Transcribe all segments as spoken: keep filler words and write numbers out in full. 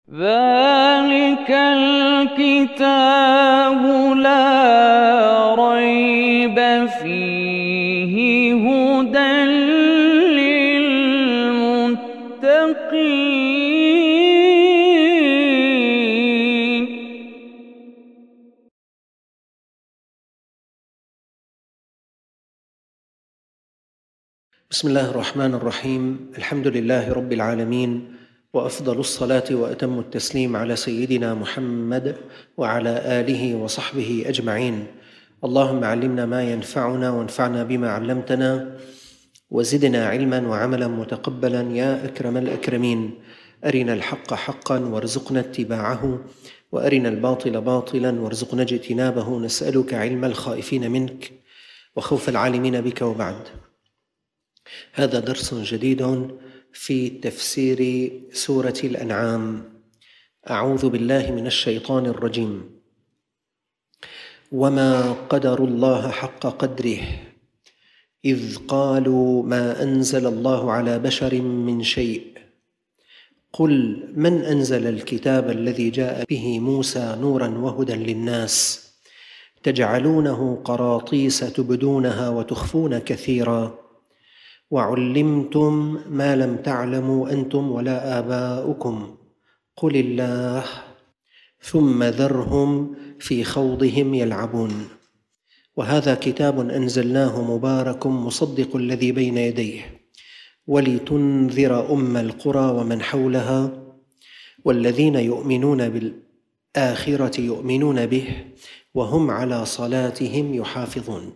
ذلك الكتاب لا ريب فيه هدى للمتقين. بسم الله الرحمن الرحيم. الحمد لله رب العالمين، وأفضل الصلاة وأتم التسليم على سيدنا محمد وعلى آله وصحبه أجمعين. اللهم علمنا ما ينفعنا وانفعنا بما علمتنا وزدنا علما وعملا متقبلا يا أكرم الأكرمين. أرنا الحق حقا وارزقنا اتباعه، وأرنا الباطل باطلا وارزقنا اجتنابه. نسألك علم الخائفين منك وخوف العالمين بك. وبعد، هذا درس جديد في تفسير سورة الأنعام. أعوذ بالله من الشيطان الرجيم. وما قدروا الله حق قدره إذ قالوا ما أنزل الله على بشر من شيء قل من أنزل الكتاب الذي جاء به موسى نورا وهدى للناس تجعلونه قراطيس تبدونها وتخفون كثيرا وعلمتم ما لم تعلموا أنتم ولا آباؤكم قل الله ثم ذرهم في خوضهم يلعبون. وهذا كتاب أنزلناه مبارك مصدق الذي بين يديه ولتنذر أم القرى ومن حولها والذين يؤمنون بالآخرة يؤمنون به وهم على صلاتهم يحافظون.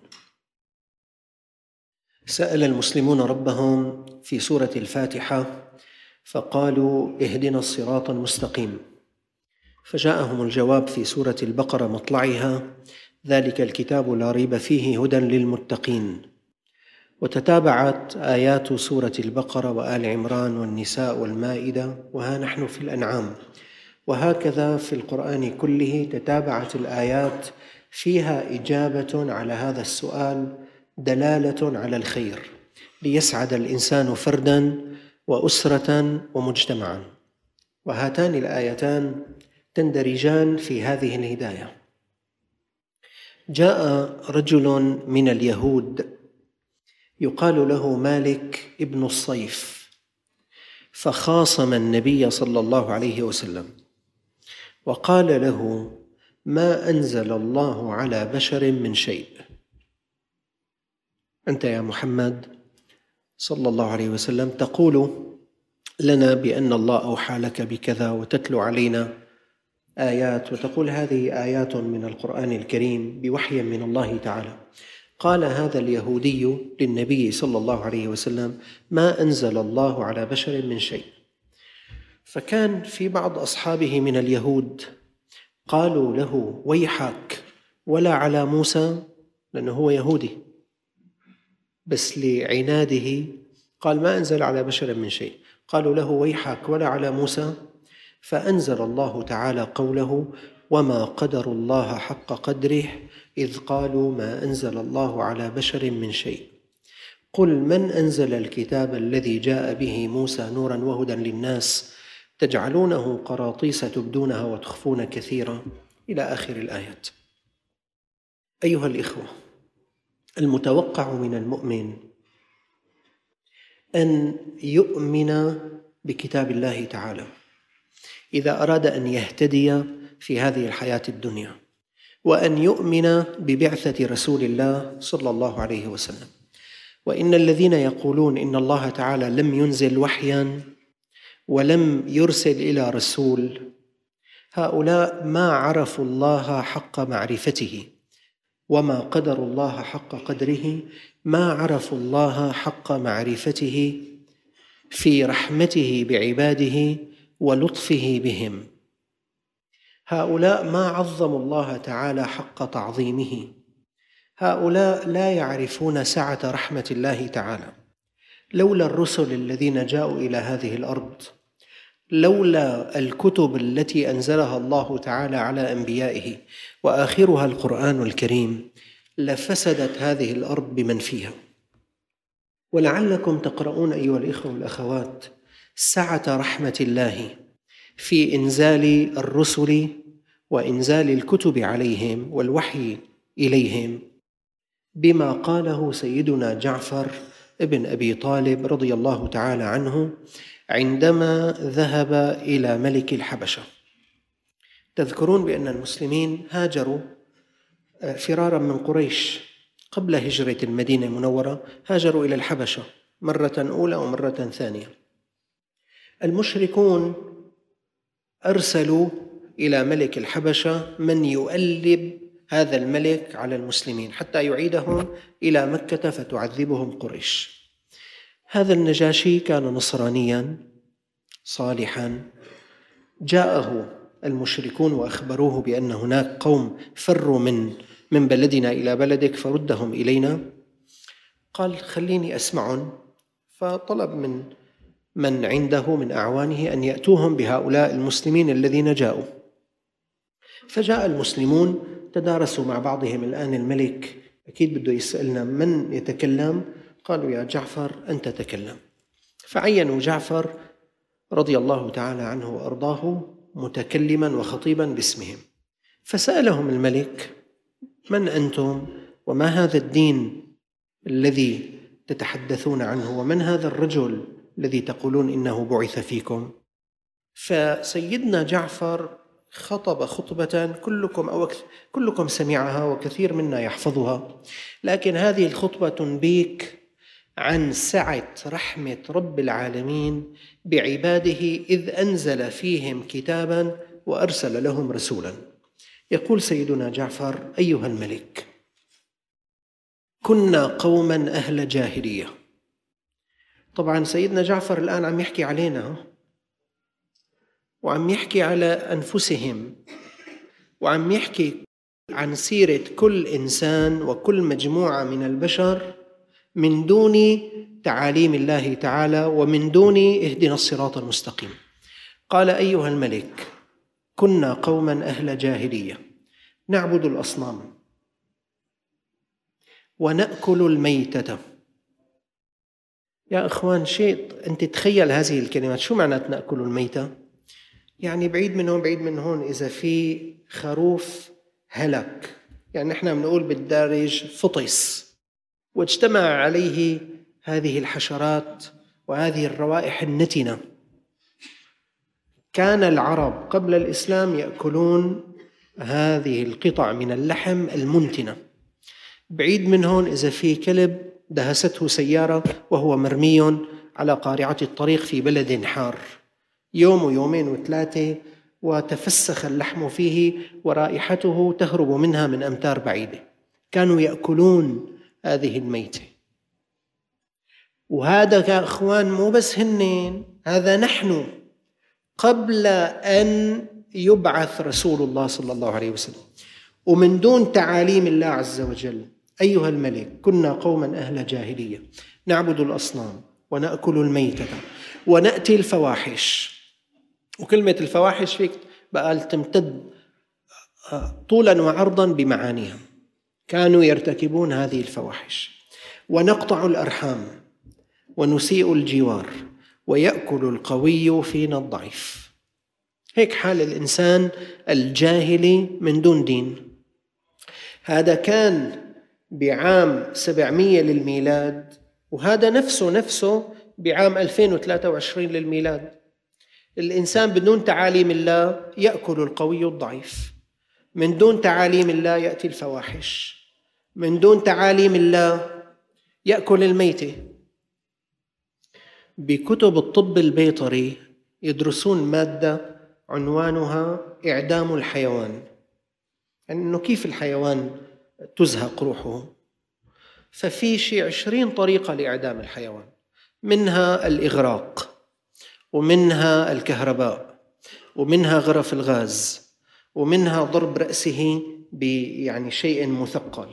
سأل المسلمون ربهم في سورة الفاتحة فقالوا اهدنا الصراط المستقيم، فجاءهم الجواب في سورة البقرة مطلعها ذلك الكتاب لا ريب فيه هدى للمتقين. وتتابعت آيات سورة البقرة وآل عمران والنساء والمائدة، وها نحن في الأنعام. وهكذا في القرآن كله تتابعت الآيات فيها إجابة على هذا السؤال، دلالة على الخير ليسعد الإنسان فردا وأسرة ومجتمعا. وهاتان الآيتان تندرجان في هذه الهداية. جاء رجل من اليهود يقال له مالك ابن الصيف، فخاصم النبي صلى الله عليه وسلم وقال له ما أنزل الله على بشر من شيء. أنت يا محمد صلى الله عليه وسلم تقول لنا بأن الله أوحى لك بكذا وتتلو علينا آيات وتقول هذه آيات من القرآن الكريم بوحي من الله تعالى. قال هذا اليهودي للنبي صلى الله عليه وسلم ما أنزل الله على بشر من شيء. فكان في بعض أصحابه من اليهود قالوا له ويحك ولا على موسى، لأنه هو يهودي، بس لعناده قال ما أنزل على بشر من شيء. قالوا له ويحك ولا على موسى، فأنزل الله تعالى قوله وما قدروا الله حق قدره إذ قالوا ما أنزل الله على بشر من شيء قل من أنزل الكتاب الذي جاء به موسى نورا وهدى للناس تجعلونه قراطيس تبدونها وتخفون كثيرا إلى آخر الآيات. أيها الإخوة، المتوقع من المؤمن أن يؤمن بكتاب الله تعالى إذا أراد أن يهتدي في هذه الحياة الدنيا، وأن يؤمن ببعثة رسول الله صلى الله عليه وسلم. وإن الذين يقولون إن الله تعالى لم ينزل وحياً ولم يرسل إلى رسول، هؤلاء ما عرفوا الله حق معرفته، وما قدروا الله حق قدره، ما عرفوا الله حق معرفته في رحمته بعباده ولطفه بهم. هؤلاء ما عظموا الله تعالى حق تعظيمه. هؤلاء لا يعرفون سعة رحمة الله تعالى. لولا الرسل الذين جاءوا إلى هذه الأرض، لولا الكتب التي أنزلها الله تعالى على أنبيائه وآخرها القرآن الكريم، لفسدت هذه الأرض بمن فيها. ولعلكم تقرؤون أيها الإخوة والأخوات سعة رحمة الله في إنزال الرسل وإنزال الكتب عليهم والوحي إليهم، بما قاله سيدنا جعفر ابن أبي طالب رضي الله تعالى عنه عندما ذهب إلى ملك الحبشة. تذكرون بأن المسلمين هاجروا فرارا من قريش قبل هجرة المدينة المنورة، هاجروا إلى الحبشة مرة أولى ومرة ثانية. المشركون أرسلوا إلى ملك الحبشة من يؤلب هذا الملك على المسلمين حتى يعيدهم إلى مكة فتعذبهم قريش. هذا النجاشي كان نصرانيا صالحا، جاءه المشركون وأخبروه بأن هناك قوم فروا من من بلدنا إلى بلدك فردهم إلينا. قال خليني أسمعهم، فطلب من من عنده من أعوانه أن يأتوهم بهؤلاء المسلمين الذين جاءوا. فجاء المسلمون تدارسوا مع بعضهم. الآن الملك أكيد بده يسألنا من يتكلم، قالوا يا جعفر أنت تكلم. فعينوا جعفر رضي الله تعالى عنه وأرضاه متكلما وخطيبا باسمهم. فسألهم الملك من أنتم وما هذا الدين الذي تتحدثون عنه ومن هذا الرجل الذي تقولون إنه بعث فيكم؟ فسيدنا جعفر خطب خطبة كلكم أو كلكم سمعها وكثير منا يحفظها، لكن هذه الخطبة تنبيك عن سعة رحمة رب العالمين بعباده إذ أنزل فيهم كتابا وأرسل لهم رسولا. يقول سيدنا جعفر: أيها الملك، كنا قوما أهل جاهلية. طبعا سيدنا جعفر الآن عم يحكي علينا وعم يحكي على أنفسهم وعم يحكي عن سيرة كل إنسان وكل مجموعة من البشر من دون تعاليم الله تعالى ومن دون اهدنا الصراط المستقيم. قال: أيها الملك، كنا قوما أهل جاهلية نعبد الأصنام ونأكل الميتة. يا أخوان، شيء أنت تخيل هذه الكلمات، شو معنات نأكل الميتة؟ يعني بعيد من هون بعيد من هون إذا في خروف هلك، يعني نحن بنقول بالدارج فطس، واجتمع عليه هذه الحشرات وهذه الروائح النتنة. كان العرب قبل الإسلام يأكلون هذه القطع من اللحم المنتنة. بعيد من هون إذا في كلب دهسته سيارة وهو مرمي على قارعة الطريق في بلد حار، يوم ويومين وثلاثة وتفسخ اللحم فيه ورائحته تهرب منها من أمتار بعيدة. كانوا يأكلون هذه الميتة. وهذا يا أخوان مو بس هنين، هذا نحن قبل أن يبعث رسول الله صلى الله عليه وسلم ومن دون تعاليم الله عز وجل. أيها الملك، كنا قوما أهل جاهلية نعبد الأصنام ونأكل الميتة ونأتي الفواحش. وكلمة الفواحش فيك بقى تمتد طولا وعرضا بمعانيها. كانوا يرتكبون هذه الفواحش. ونقطع الأرحام ونسيء الجوار ويأكل القوي فينا الضعيف. هيك حال الإنسان الجاهلي من دون دين. هذا كان بعام سبعمية للميلاد، وهذا نفسه نفسه بعام ألفين وثلاثة وعشرين للميلاد. الإنسان بدون تعاليم الله يأكل القوي الضعيف، من دون تعاليم الله يأتي الفواحش، من دون تعاليم الله يأكل الميتة. بكتب الطب البيطري يدرسون مادة عنوانها إعدام الحيوان، يعني أنه كيف الحيوان تزهق روحه. ففي شيء عشرين طريقة لإعدام الحيوان، منها الإغراق، ومنها الكهرباء، ومنها غرف الغاز، ومنها ضرب رأسه بيعني شيء مثقل،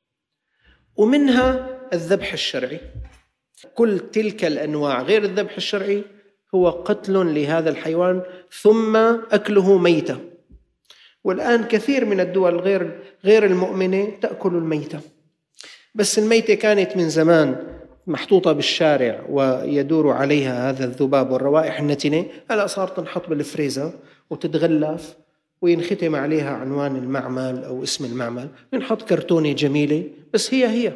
ومنها الذبح الشرعي. كل تلك الأنواع غير الذبح الشرعي هو قتل لهذا الحيوان ثم أكله ميتة. والآن كثير من الدول غير غير المؤمنة تأكل الميتة، بس الميتة كانت من زمان محطوطة بالشارع ويدور عليها هذا الذباب والروائح النتنة، هلأ صار تنحط بالفريزر وتتغلف وينختم عليها عنوان المعمل أو اسم المعمل، ينحط كرتونة جميلة بس هي هي.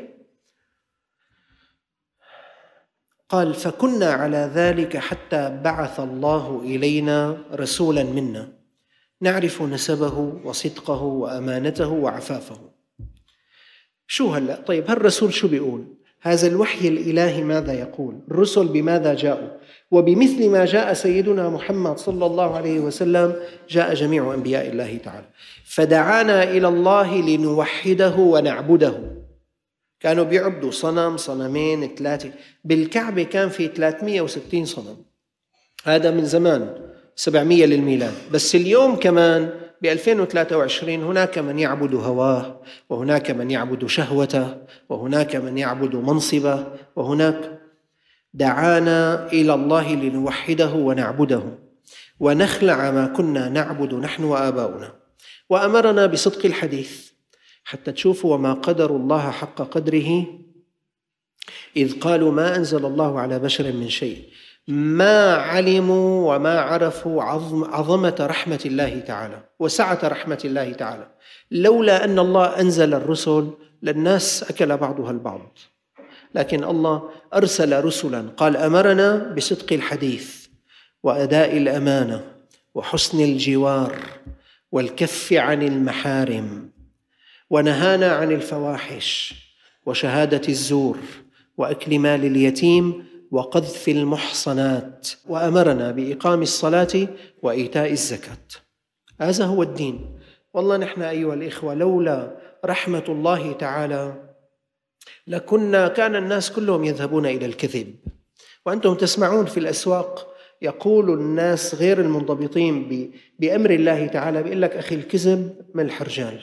قال فكنا على ذلك حتى بعث الله إلينا رسولا منا نعرف نسبه وصدقه وأمانته وعفافه. شو هلأ؟ طيب هالرسول شو بيقول؟ هذا الوحي الإلهي ماذا يقول؟ الرسل بماذا جاءوا؟ وبمثل ما جاء سيدنا محمد صلى الله عليه وسلم جاء جميع أنبياء الله تعالى، فدعانا إلى الله لنوحده ونعبده. كانوا بيعبدوا صنم، صنمين، ثلاثة. بالكعبة كان في ثلاثمئة وستين صنم، هذا من زمان سبعمئة للميلاد. بس اليوم كمان ب ألفين وثلاثة وعشرين هناك من يعبد هواه، وهناك من يعبد شهوته، وهناك من يعبد منصبه، وهناك. دعانا إلى الله لنوحده ونعبده ونخلع ما كنا نعبد نحن وآباؤنا، وأمرنا بصدق الحديث. حتى تشوفوا وما قدر الله حق قدره إذ قالوا ما أنزل الله على بشر من شيء، ما علموا وما عرفوا عظم عظمة رحمة الله تعالى وسعة رحمة الله تعالى. لولا أن الله أنزل الرسل للناس أكل بعضها البعض، لكن الله أرسل رسلا. قال أمرنا بصدق الحديث وأداء الأمانة وحسن الجوار والكف عن المحارم، ونهانا عن الفواحش وشهادة الزور وأكل مال اليتيم وقذف المحصنات، وأمرنا بإقام الصلاة وإيتاء الزكاة. هذا هو الدين. والله نحن أيها الإخوة لولا رحمة الله تعالى لكنا كان الناس كلهم يذهبون إلى الكذب. وأنتم تسمعون في الأسواق يقول الناس غير المنضبطين بأمر الله تعالى، بيقول لك أخي الكذب ملح رجال.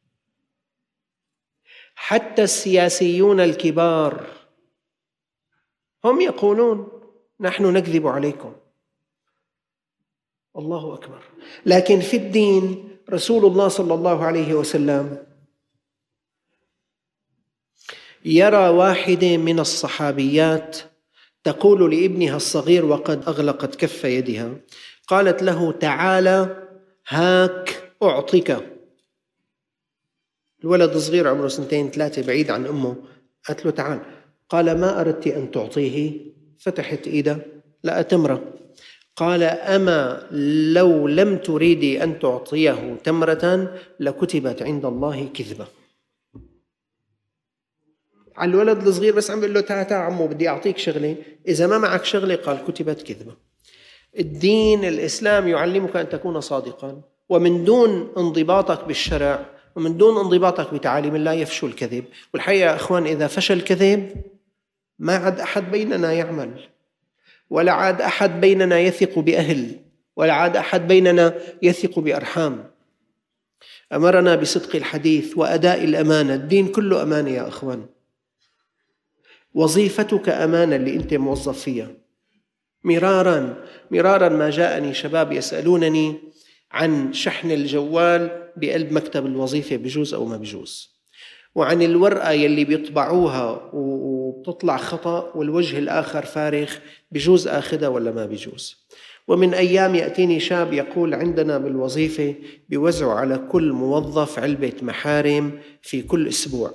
حتى السياسيون الكبار هم يقولون نحن نكذب عليكم. الله أكبر. لكن في الدين رسول الله صلى الله عليه وسلم يرى واحدة من الصحابيات تقول لابنها الصغير وقد أغلقت كف يدها، قالت له تعالى هاك أعطيك. الولد صغير عمره سنتين ثلاثة بعيد عن أمه، قالت له تعال. قال ما أردت أن تعطيه؟ فتحت إيده لا تمرة. قال أما لو لم تريدي أن تعطيه تمرة لكتبت عند الله كذبة. على الولد الصغير بس عم بيقول له تعال تعال عمو بدي أعطيك شغلة، إذا ما معك شغلة قال كتبت كذبة. الدين الإسلام يعلمك أن تكون صادقا، ومن دون انضباطك بالشرع ومن دون انضباطك بتعاليم الله يفشل الكذب. والحقيقة يا أخوان إذا فشل الكذب ما عاد أحد بيننا يعمل، ولا عاد أحد بيننا يثق بأهل، ولا عاد أحد بيننا يثق بأرحام. أمرنا بصدق الحديث وأداء الأمانة. الدين كله أمانة يا أخوان. وظيفتك أمانة اللي أنت موظف فيها. مرارا مرارا ما جاءني شباب يسألونني عن شحن الجوال بقلب مكتب الوظيفة بجوز أو ما بجوز، وعن الورقة يلي بيطبعوها وبتطلع خطأ والوجه الآخر فارغ بجوز آخذها ولا ما بجوز. ومن أيام يأتيني شاب يقول عندنا بالوظيفة بيوزعوا على كل موظف علبة محارم في كل أسبوع،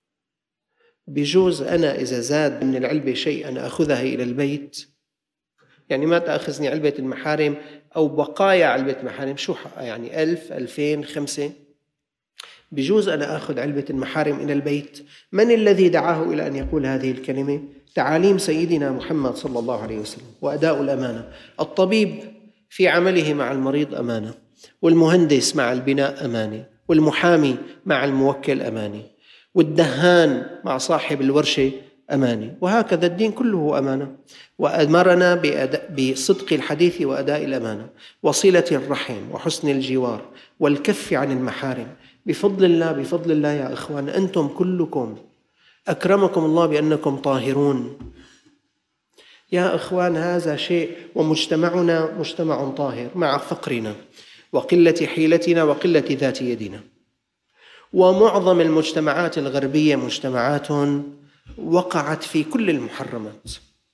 بجوز أنا إذا زاد من العلبة شيء أنا أخذها إلى البيت؟ يعني ما تأخذني علبة المحارم أو بقايا علبة محارم، شو حقها يعني ألف ألفين خمسة؟ بجوز أنا أخذ علبة المحارم إلى البيت. من الذي دعاه إلى أن يقول هذه الكلمة؟ تعاليم سيدنا محمد صلى الله عليه وسلم وأداء الأمانة. الطبيب في عمله مع المريض أمانة، والمهندس مع البناء أمانة، والمحامي مع الموكل أمانة، والدهان مع صاحب الورشة أمانة، وهكذا الدين كله أمانة. وأمرنا بصدق الحديث وأداء الأمانة وصلة الرحم وحسن الجوار والكف عن المحارم. بفضل الله بفضل الله يا أخوان أنتم كلكم أكرمكم الله بأنكم طاهرون يا أخوان. هذا شيء. ومجتمعنا مجتمع طاهر مع فقرنا وقلة حيلتنا وقلة ذات يدنا. ومعظم المجتمعات الغربية مجتمعات وقعت في كل المحرمات.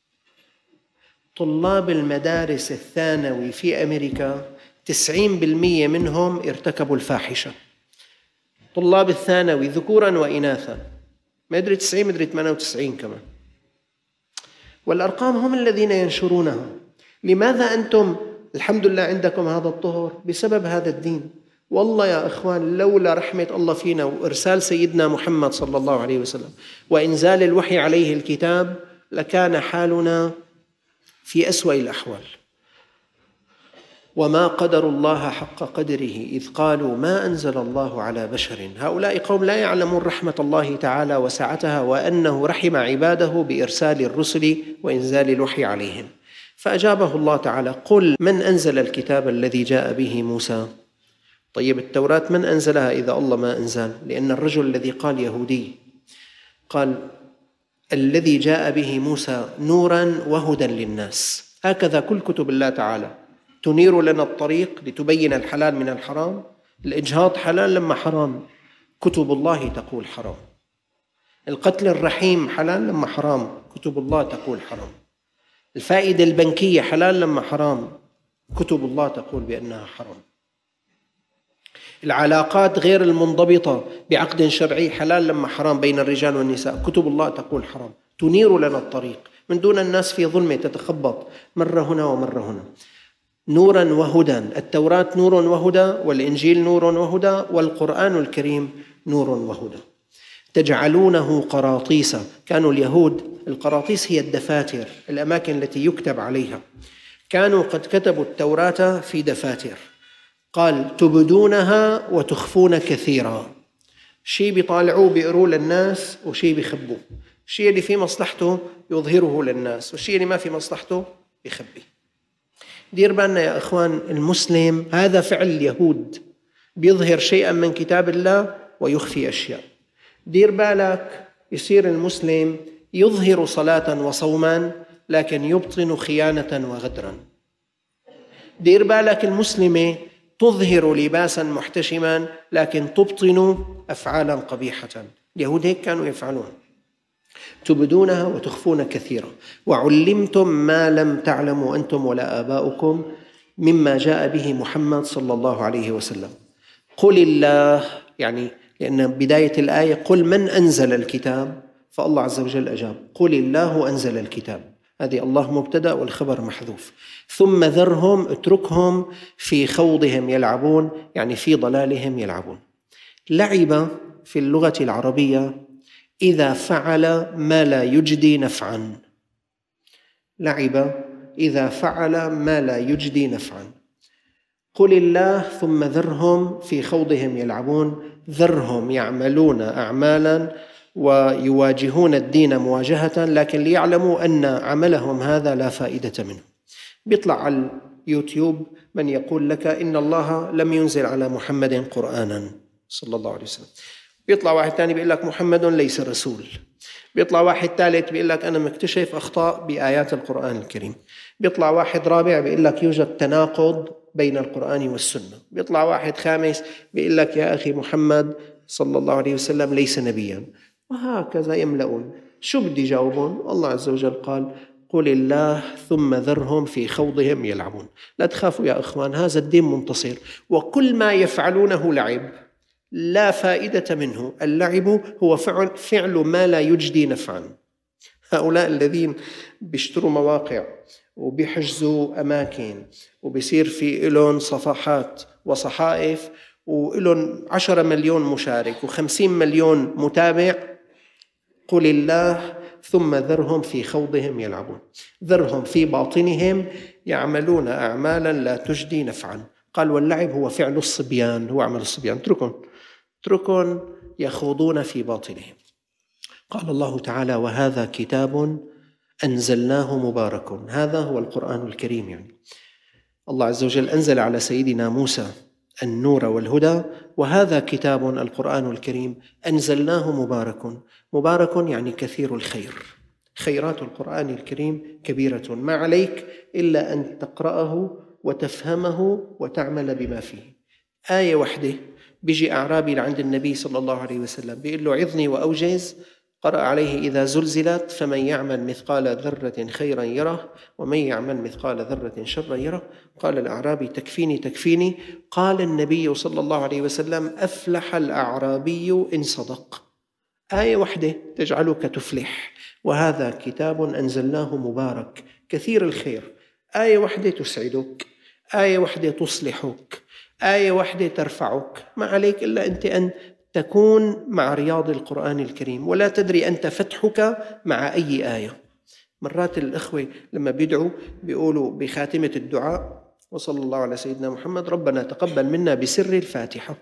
طلاب المدارس الثانوي في أمريكا تسعين بالمئة منهم ارتكبوا الفاحشة. طلاب الثانوي ذكوراً وإناثاً، ما أدري تسعين ما أدري ثمانية وتسعين كمان، والأرقام هم الذين ينشرونها. لماذا أنتم الحمد لله عندكم هذا الطهر؟ بسبب هذا الدين. والله يا إخوان لولا رحمة الله فينا وإرسال سيدنا محمد صلى الله عليه وسلم وإنزال الوحي عليه الكتاب لكان حالنا في أسوأ الأحوال. وما قدر الله حق قدره إذ قالوا ما أنزل الله على بشر. هؤلاء قوم لا يعلمون رحمة الله تعالى وسعتها، وأنه رحم عباده بإرسال الرسل وإنزال الوحي عليهم. فأجابه الله تعالى: قل من أنزل الكتاب الذي جاء به موسى. طيب التوراة من أنزلها إذا الله ما أنزل؟ لأن الرجل الذي قال يهودي قال الذي جاء به موسى نوراً وهدى للناس. هكذا كل كتب الله تعالى تنير لنا الطريق لتبين الحلال من الحرام. الإجهاض حلال لما حرام، كتب الله تقول حرام. القتل الرحيم حلال لما حرام، كتب الله تقول حرام. الفائدة البنكية حلال لما حرام، كتب الله تقول بأنها حرام. العلاقات غير المنضبطة بعقد شرعي حلال لما حرام بين الرجال والنساء، كتب الله تقول حرام. تنير لنا الطريق من دون الناس في ظلمة تتخبط مرة هنا ومرة هنا. نوراً وهدى، التوراة نور وهدى، والإنجيل نور وهدى، والقرآن الكريم نور وهدى. تجعلونه قراطيس. كانوا اليهود القراطيس هي الدفاتر، الأماكن التي يكتب عليها. كانوا قد كتبوا التوراة في دفاتر. قال تبدونها وتخفون كثيرا. شيء بيطالعوه بيقروه للناس، وشيء بيخبوه. الشيء اللي في مصلحته يظهره للناس، والشيء اللي ما في مصلحته يخبيه. دير بالنا يا إخوان، المسلم هذا فعل اليهود، بيظهر شيئا من كتاب الله ويخفي أشياء. دير بالك يصير المسلم يظهر صلاة وصوما لكن يبطن خيانة وغدرا. دير بالك المسلمة تظهر لباسا محتشما لكن تبطن أفعالا قبيحة. اليهود هيك كانوا يفعلون. تبدونها وتخفون كثيرا، وعلمتم ما لم تعلموا أنتم ولا آباؤكم مما جاء به محمد صلى الله عليه وسلم. قل الله، يعني لأن بداية الآية قل من أنزل الكتاب، فالله عز وجل أجاب قل الله أنزل الكتاب. هذه الله مبتدأ والخبر محذوف. ثم ذرهم، اتركهم في خوضهم يلعبون، يعني في ضلالهم يلعبون. لعب في اللغة العربية إذا فعل ما لا يجدي نفعا. لعب إذا فعل ما لا يجدي نفعا. قل الله ثم ذرهم في خوضهم يلعبون. ذرهم يعملون أعمالا ويواجهون الدين مواجهة، لكن ليعلموا أن عملهم هذا لا فائدة منه. بيطلع على اليوتيوب من يقول لك إن الله لم ينزل على محمد قرآنا صلى الله عليه وسلم. بيطلع واحد تاني بيقول لك محمد ليس رسول. بيطلع واحد ثالث بيقول لك أنا مكتشف أخطاء بآيات القرآن الكريم. بيطلع واحد رابع بيقول لك يوجد تناقض بين القرآن والسنة. بيطلع واحد خامس بيقول لك يا أخي محمد صلى الله عليه وسلم ليس نبيا. وهكذا يملؤون. شو بدي جاوبون؟ الله عز وجل قال قل الله ثم ذرهم في خوضهم يلعبون. لا تخافوا يا إخوان، هذا الدين منتصر، وكل ما يفعلونه لعب لا فائدة منه. اللعب هو فعل, فعل ما لا يجدي نفعا. هؤلاء الذين بيشتروا مواقع وبيحجزوا أماكن وبيصير في إلون صفحات وصحائف وإلون عشرة مليون مشارك وخمسين مليون متابع، قل الله ثم ذرهم في خوضهم يلعبون. ذرهم في باطنهم يعملون أعمالا لا تجدي نفعا. قال واللعب هو فعل الصبيان، هو عمل الصبيان. اتركون اتركون يخوضون في باطنهم. قال الله تعالى وهذا كتاب أنزلناه مبارك. هذا هو القرآن الكريم. يعني الله عز وجل أنزل على سيدنا موسى النور والهدى، وهذا كتاب القرآن الكريم أنزلناه مبارك. مبارك يعني كثير الخير. خيرات القرآن الكريم كبيرة، ما عليك إلا أن تقرأه وتفهمه وتعمل بما فيه. آية واحدة بيجي أعرابي لعند النبي صلى الله عليه وسلم بيقول له عظني وأوجز، قرأ عليه إذا زلزلت فمن يعمل مثقال ذرة خيرا يره ومن يعمل مثقال ذرة شرا يره. قال الأعرابي تكفيني تكفيني. قال النبي صلى الله عليه وسلم أفلح الأعرابي إن صدق. آية واحدة تجعلك تفلح، وهذا كتاب أنزلناه مبارك كثير الخير. آية واحدة تسعدك، آية واحدة تصلحك، آية واحدة ترفعك. ما عليك إلا أنت أن تكون مع رياض القرآن الكريم، ولا تدري أنت فتحك مع أي آية. مرات الأخوة لما بيدعوا بيقولوا بخاتمة الدعاء وصلى الله على سيدنا محمد ربنا تقبل منا بسر الفاتحة.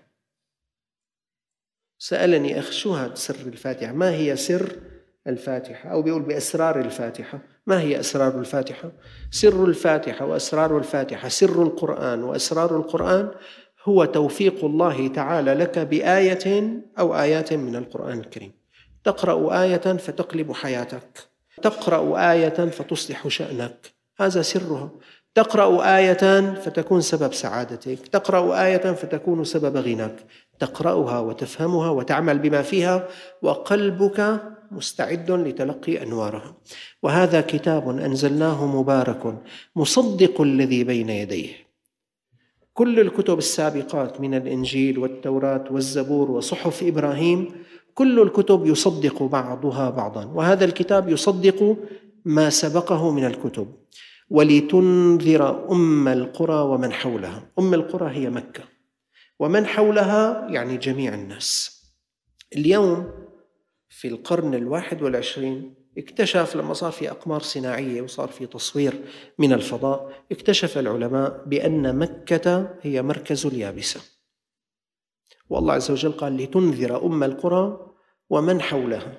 سألني أخ شو هذا سر الفاتحة؟ ما هي سر الفاتحة؟ أو بيقول بأسرار الفاتحة. ما هي أسرار الفاتحة؟ سر الفاتحة وأسرار الفاتحة، سر القرآن وأسرار القرآن هو توفيق الله تعالى لك بآية أو آيات من القرآن الكريم. تقرأ آية فتقلب حياتك، تقرأ آية فتصلح شأنك، هذا سرها. تقرأ آية فتكون سبب سعادتك، تقرأ آية فتكون سبب غناك. تقرأها وتفهمها وتعمل بما فيها وقلبك مستعد لتلقي أنوارها. وهذا كتاب أنزلناه مبارك مصدق الذي بين يديه. كل الكتب السابقات من الإنجيل والتوراة والزبور وصحف إبراهيم كل الكتب يصدق بعضها بعضا، وهذا الكتاب يصدق ما سبقه من الكتب. ولتنذر أم القرى ومن حولها. أم القرى هي مكة، ومن حولها يعني جميع الناس. اليوم في القرن الواحد والعشرين اكتشف لما صار في أقمار صناعية وصار في تصوير من الفضاء، اكتشف العلماء بأن مكة هي مركز اليابسة. والله عز وجل قال لتنذر أم القرى ومن حولها.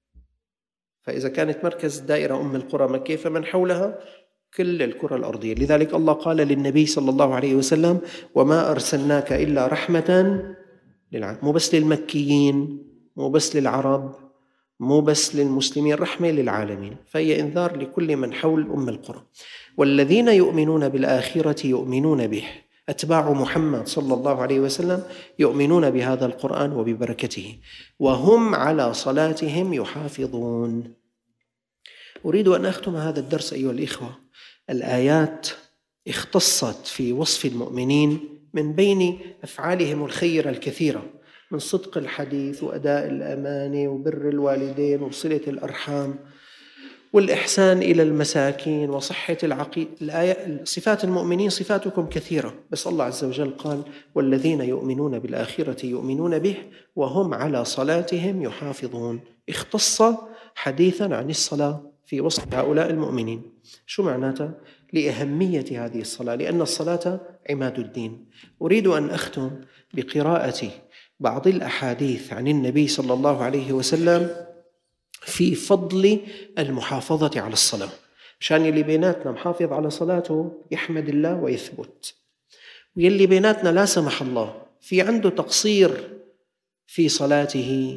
فإذا كانت مركز دائرة أم القرى مكة فمن حولها كل الكرة الأرضية. لذلك الله قال للنبي صلى الله عليه وسلم وما أرسلناك إلا رحمة للعالمين. مو بس للمكيين، مو بس للعرب، مو بس للمسلمين، رحمة للعالمين. فهي إنذار لكل من حول أم القرى. والذين يؤمنون بالآخرة يؤمنون به. أتباع محمد صلى الله عليه وسلم يؤمنون بهذا القرآن وببركته، وهم على صلاتهم يحافظون. أريد أن أختم هذا الدرس أيها الإخوة. الآيات اختصت في وصف المؤمنين من بين أفعالهم الخيرة الكثيرة، من صدق الحديث وأداء الأمانة وبر الوالدين وصلة الأرحام والإحسان إلى المساكين وصحة العقيدة. الآية صفات المؤمنين صفاتكم كثيرة، بس الله عز وجل قال والذين يؤمنون بالآخرة يؤمنون به وهم على صلاتهم يحافظون. اختص حديثا عن الصلاة في وصف هؤلاء المؤمنين. شو معناتها؟ لأهمية هذه الصلاة، لأن الصلاة عماد الدين. أريد أن أختم بقراءة بعض الأحاديث عن النبي صلى الله عليه وسلم في فضل المحافظة على الصلاة، مشان يلي بيناتنا محافظ على صلاته يحمد الله ويثبت، ويلي بيناتنا لا سمح الله في عنده تقصير في صلاته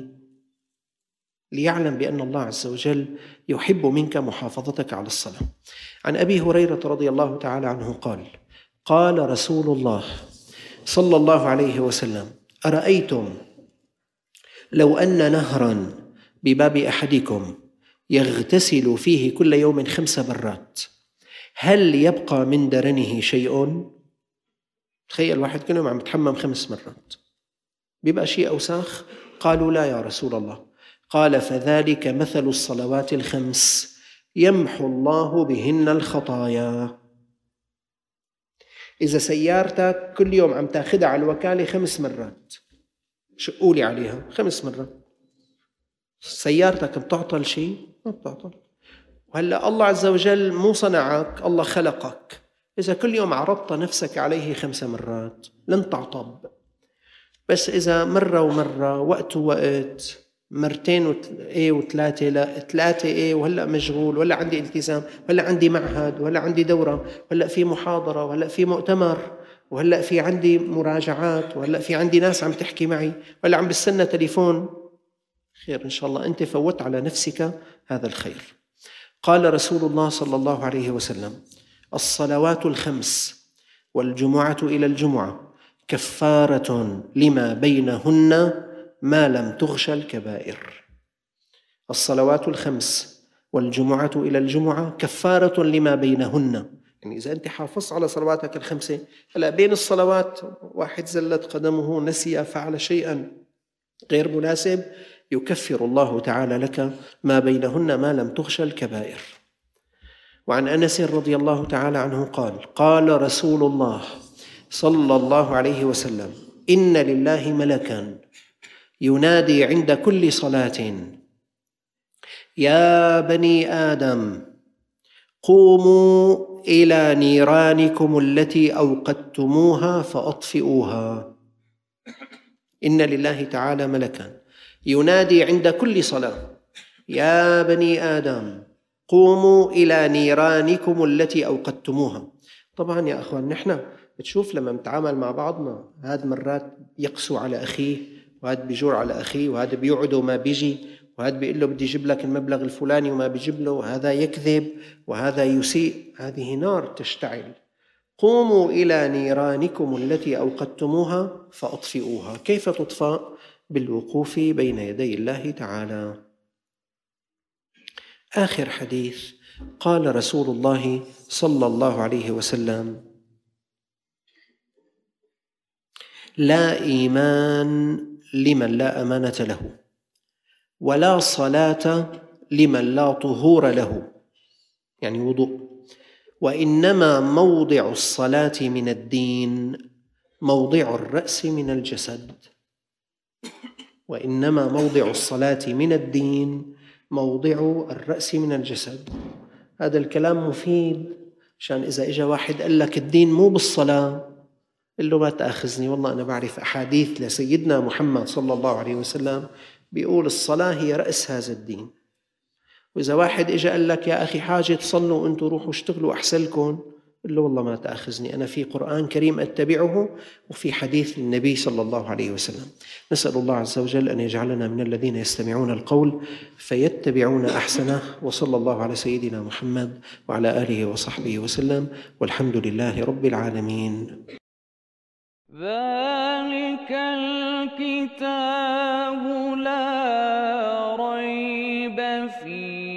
ليعلم بأن الله عز وجل يحب منك محافظتك على الصلاة. عن أبي هريرة رضي الله تعالى عنه قال قال رسول الله صلى الله عليه وسلم أرأيتم لو أن نهرا بباب أحدكم يغتسل فيه كل يوم خمس مرات هل يبقى من درنه شيء؟ تخيل واحد كل يوم عم يتحمم خمس مرات، بيبقى شيء أوساخ؟ قالوا لا يا رسول الله. قال فذلك مثل الصلوات الخمس يمحو الله بهن الخطايا. إذا سيارتك كل يوم عم تاخدها على الوكالة خمس مرات، شقولي عليها خمس مرات، سيارتك بتعطل شيء؟ ما بتعطل. وهلأ الله عز وجل مو صنعك، الله خلقك. إذا كل يوم عرضت نفسك عليه خمس مرات لن تعطب. بس إذا مرة ومرة، وقت ووقت، مرتين وت... ايه وثلاثة لا، ثلاثة ايه وهلأ مشغول، ولا عندي التزام، ولا عندي معهد، ولا عندي دورة، ولا في محاضرة، ولا في مؤتمر، وهلأ في عندي مراجعات، وهلأ في عندي ناس عم تحكي معي، ولا عم بستنى تليفون. خير إن شاء الله أنت فوت على نفسك هذا الخير. قال رسول الله صلى الله عليه وسلم الصلوات الخمس والجمعة إلى الجمعة كفارة لما بينهن ما لم تغش الكبائر. الصلوات الخمس والجمعة إلى الجمعة كفارة لما بينهن. يعني إذا أنت حافظت على صلواتك الخمسة، هلا بين الصلوات واحد زلت قدمه، نسي، فعل شيئا غير مناسب، يكفر الله تعالى لك ما بينهن ما لم تخشى الكبائر. وعن أنس رضي الله تعالى عنه قال: قال رسول الله صلى الله عليه وسلم: إن لله ملكا ينادي عند كل صلاة: يا بني آدم قوموا إلى نيرانكم التي أوقدتموها فأطفئوها. إن لله تعالى ملكا ينادي عند كل صلاة: يا بني آدم قوموا إلى نيرانكم التي أوقدتموها. طبعا يا أخوان، نحن بتشوف لما نتعامل مع بعضنا، هذا مرات يقسو على أخيه، وهذا بيجور على أخيه، وهذا بيوعد وما بيجي، وهذا بيقول له بدي يجيب لك المبلغ الفلاني وما بيجيب له، وهذا يكذب وهذا يسيء. هذه نار تشتعل. قوموا إلى نيرانكم التي أوقدتموها فأطفئوها. كيف تطفأ؟ بالوقوف بين يدي الله تعالى. آخر حديث، قال رسول الله صلى الله عليه وسلم: لا إيمان لمن لا أمانة له، ولا صلاة لمن لا طهور له، يعني وضوء. وإنما موضع الصلاة من الدين موضع الرأس من الجسد. وإنما موضع الصلاة من الدين موضع الرأس من الجسد. هذا الكلام مفيد، عشان إذا إجا واحد قال لك الدين مو بالصلاة، قل له ما تأخذني، والله أنا بعرف أحاديث لسيدنا محمد صلى الله عليه وسلم بيقول الصلاة هي رأس هذا الدين. وإذا واحد إجا قال لك يا أخي حاجة تصلوا أنتوا روحوا اشتغلوا أحسن لكم، قل له والله ما تأخذني، أنا في قرآن كريم أتبعه وفي حديث للنبي صلى الله عليه وسلم. نسأل الله عز وجل أن يجعلنا من الذين يستمعون القول فيتبعون أحسنه. وصلى الله على سيدنا محمد وعلى آله وصحبه وسلم، والحمد لله رب العالمين. ذلك الكتاب لا ريب فيه